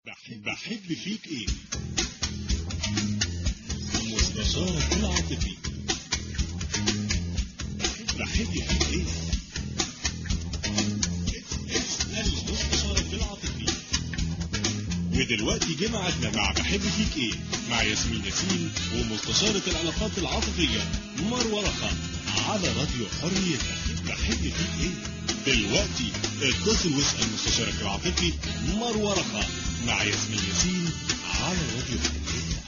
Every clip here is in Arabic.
بحب فيك ايه؟ مستشارك العاطفي. بحب فيك ايه؟ اسأل مستشارك العاطفي. ودلوقتي جه ميعادنا مع بحب فيك ايه مع ياسمين ياسين ومستشارة العلاقات العاطفية مروة رخا على راديو حريتها. بحب فيك ايه؟ دلوقتي اتصل واسأل مستشارك العاطفي مروة رخا مع ياسمين ياسين على راديو حريتها.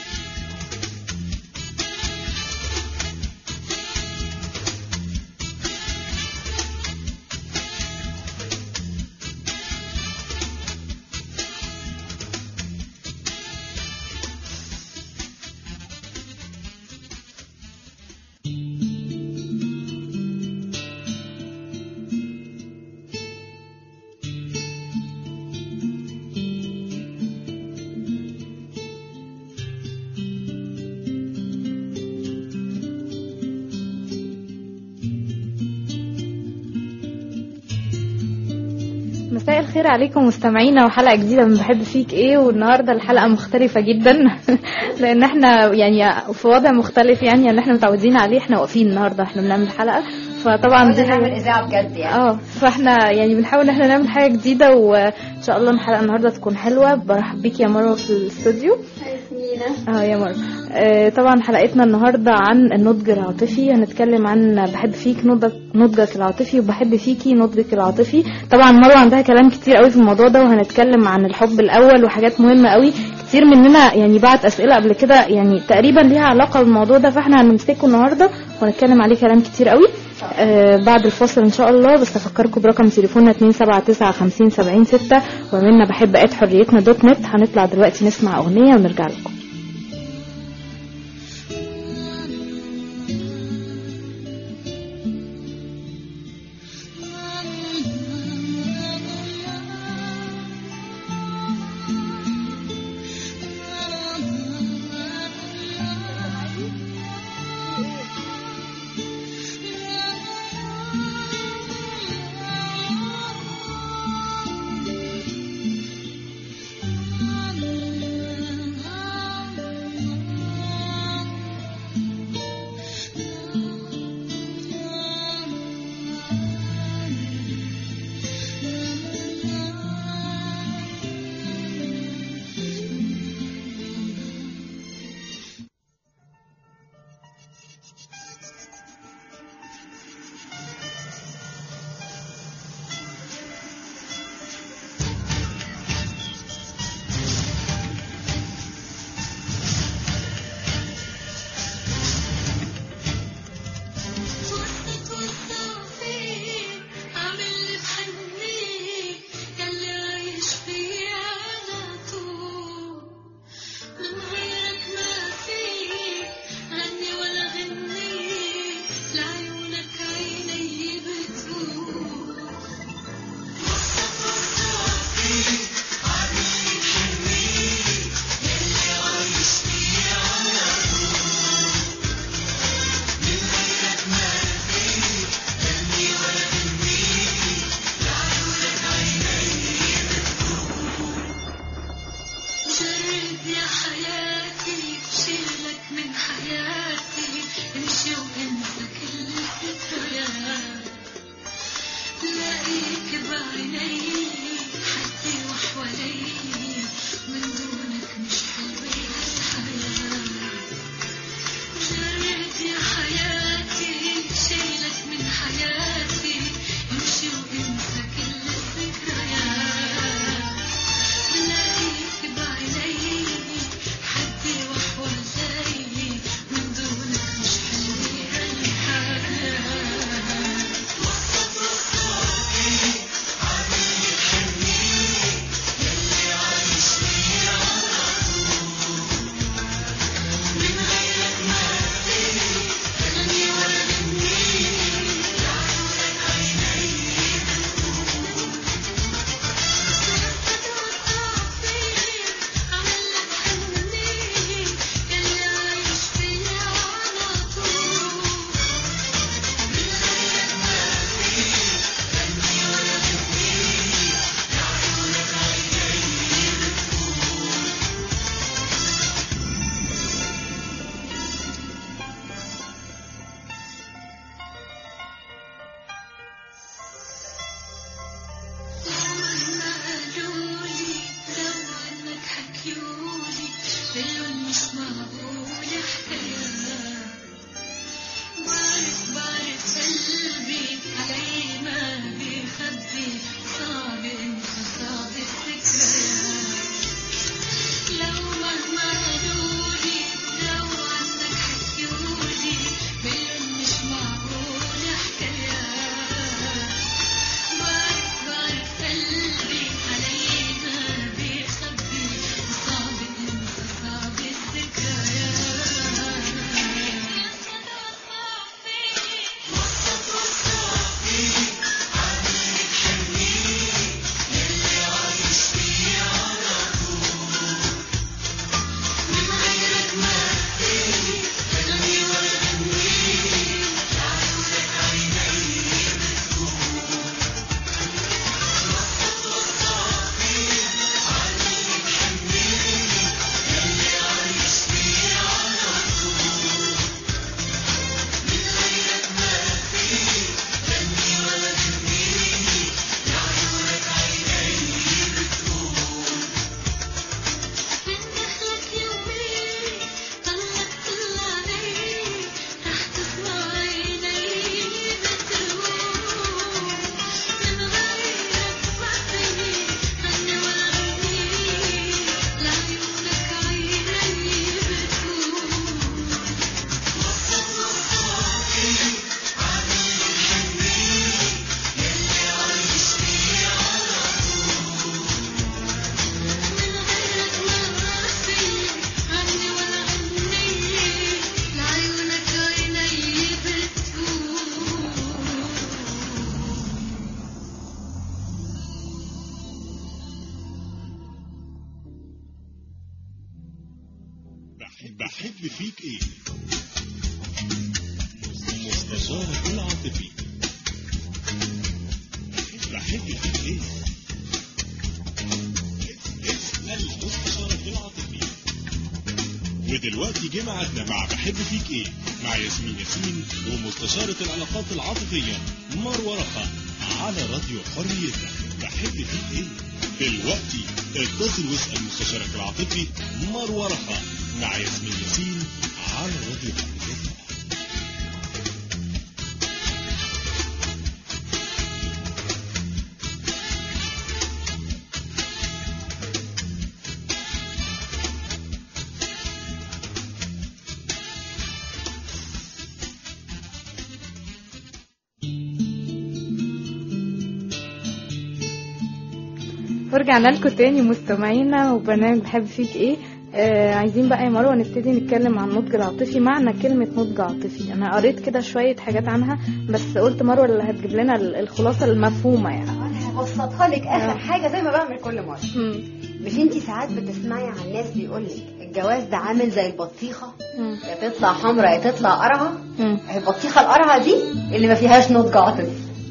مساء الخير عليكم مستمعينا وحلقة جديدة من بحب فيك ايه. والنهاردة الحلقة مختلفة جدا لان احنا يعني في وضع مختلف، يعني اللي احنا متعودين عليه. احنا واقفين النهاردة احنا بنعمل حلقة، فطبعا دي نعمل اذاعة بجد يعني. فاحنا يعني بنحاول ان احنا نعمل حاجة جديدة، وان شاء الله الحلقة النهاردة تكون حلوة. برحب بيك يا مروة في الاستوديو. يا مروة. طبعا حلقتنا النهاردة عن النضج العاطفي. هنتكلم عن بحب فيك نضجك العاطفي وبحب فيكي نضجك العاطفي. طبعا مروة عندها كلام كتير قوي في الموضوع ده، وهنتكلم عن الحب الاول وحاجات مهمة قوي. كتير مننا يعني بعت اسئلة قبل كده يعني تقريبا ليها علاقة بالموضوع ده، فاحنا هنمسكه النهاردة ونتكلم عليه كلام كتير قوي بعد الفاصل ان شاء الله. بس افكركم برقم تليفوننا 2795070 ومنا بحب @حريتنا.net. هنطلع دلوقتي نسمع اغنية ونرجع لكم. بحب فيك ايه؟ مستشارك العاطفي. بحب فيك ايه؟ اسأل مستشارك العاطفي. ودلوقتي جه ميعادنا مع بحب فيك ايه مع ياسمين ومستشارة العلاقات العاطفية مروة رخا على راديو حريتك. بحب فيك ايه؟ دلوقتي اتصل واسأل مستشارك العاطفي مروة رخا مع ياسمين على راديو حريتك. ورجعنا لكم تاني مستمعينا وبرنامج بحب فيك ايه. عايزين بقى يا مروه نبتدي نتكلم عن النضج العاطفي. معنى كلمه نضج عاطفي انا قريت كده شويه حاجات عنها، بس قلت مروه اللي هتجيب لنا الخلاصه المفهومه يعني. انا هبسطها لك اخر حاجه زي ما بعمل كل مره. مش انتي ساعات بتسمعي عن ناس بيقولك الجواز ده عامل زي البطيخه، يا تطلع حمراء يا تطلع قرعه. البطيخه القرعه دي اللي ما فيهاش نضج عاطفي.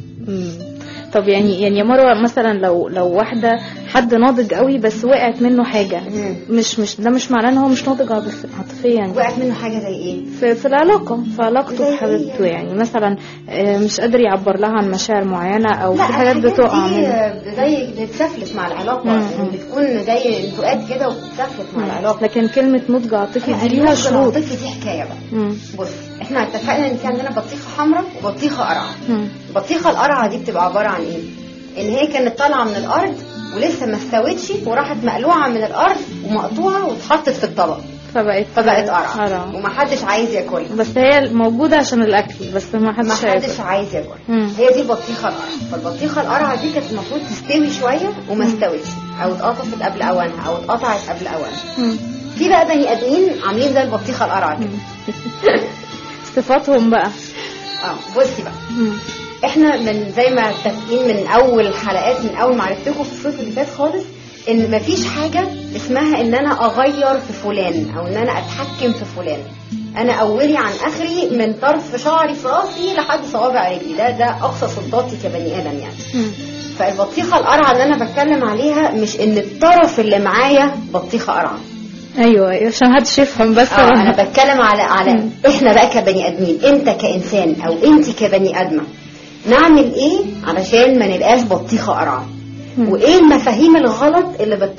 طب يعني يا مروه مثلا لو واحده حد ناضج قوي بس وقعت منه حاجه، مش ده مش معناه ان هو مش ناضج عاطفيا يعني. وقعت منه حاجه زي ايه؟ في العلاقه، في علاقته بحبيبته يعني مثلا مش قادر يعبر لها عن مشاعر معينه او في حاجات بتقع منه زي بتتسفلت مع العلاقه. يعني بتكون زي انتقاد كده وبتتسفلت مع العلاقه. لكن كلمه نضج عاطفي دي ليها شروط. عاطفي دي حكايه بقى. بص احنا اتفقنا ان في عندنا بطيخه حمراء وبطيخه قرعه. البطيخه القرعه دي بتبقى عباره عن ايه؟ ان هي كانت طالعه من الارض ولسه ما استوتش وراحت مقلوعه من الارض ومقطوعه واتحطت في الطبق فبقت قرعه ومحدش عايز ياكلها. بس هي موجوده عشان الاكل بس ما حدش عايز ياكلها. هي دي البطيخه القرعه. فالبطيخه القرعه دي كانت المفروض تستوي شويه وما استوتش او اتقطفت قبل اوانها او اتقطعت قبل اوانها. في بقى بني ادمين عاملين زي البطيخه القرعه كده. صفاتهم بقى بصي بقى احنا من زي ما متفقين من اول حلقات، من اول ما عرفتكم في الصيف اللي فات خالص، ان مفيش حاجه اسمها ان انا اغير في فلان او ان انا اتحكم في فلان. انا اولي عن اخري من طرف شعري في راسي لحد صوابع رجلي. ده اقصى سلطاتي كبني ادم يعني. فالبطيخه القرعه اللي انا بتكلم عليها مش ان الطرف اللي معايا بطيخه قرعه. ايوه عشان محدش يفهم بس. انا بتكلم على احنا بقى كبني ادمين، انت كانسان او انت كبني ادمه، نعمل ايه علشان ما نبقاش بطيخه قرعه؟ وايه المفاهيم الغلط اللي